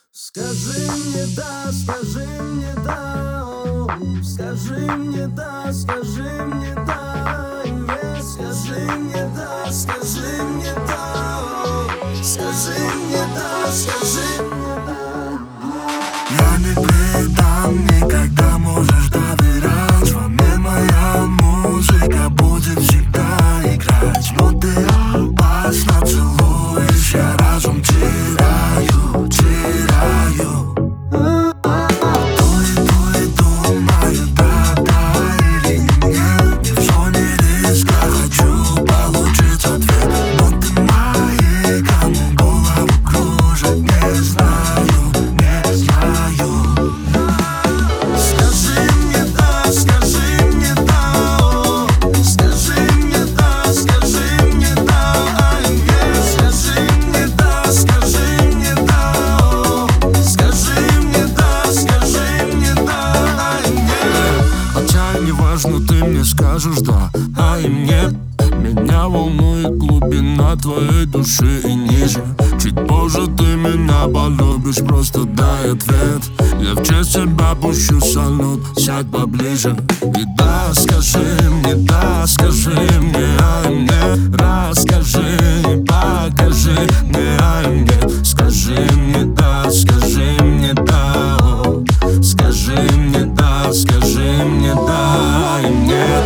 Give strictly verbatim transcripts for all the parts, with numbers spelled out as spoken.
Скажи мне да, скажи мне да, о, скажи мне да, скажи мне да, нет, скажи мне да, скажи мне да, о, скажи мне да, скажи мне да. Я не предам, никогда можешь доверять. Во мне моя музыка будет всегда играть. Но ты опасно целуешь, я разум теряю, теряю. Иду, иду, думаю, да, да или нет. Не в зоне риска, хочу получить ответ. Но ты моей, кому голову кружит, не знаю, не знаю. Скажи мне да, скажи мне да, о, скажи мне да, скажи мне да, ай, нет, скажи мне да, скажи мне да, о, скажи мне да, скажи мне да, ай, нет. Хотя не важно, ты мне скажешь да, а им нет. Меня волнует глубина твоей души и ниже. Чуть позже ты меня полюбишь, просто дай ответ. Я в честь тебя пущу салют, сядь поближе. И да, скажи мне, да, скажи мне, а им нет. Расскажи и покажи мне, а им нет. Скажи мне да, скажи мне да, о, скажи мне да, скажи мне да, а им нет.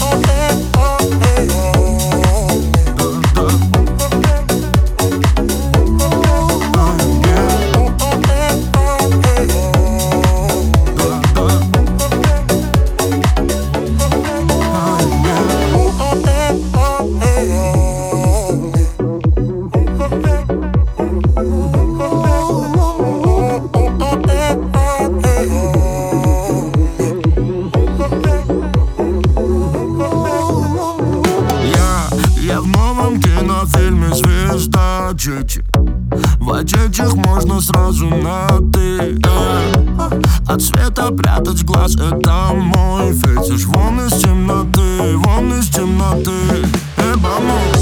Я в новом кинофильме «Звезда Чичи». В очечах можно сразу на «ты», э. От света прятать глаз — это мой фетиш. Вон из темноты, вон из темноты, э, баму.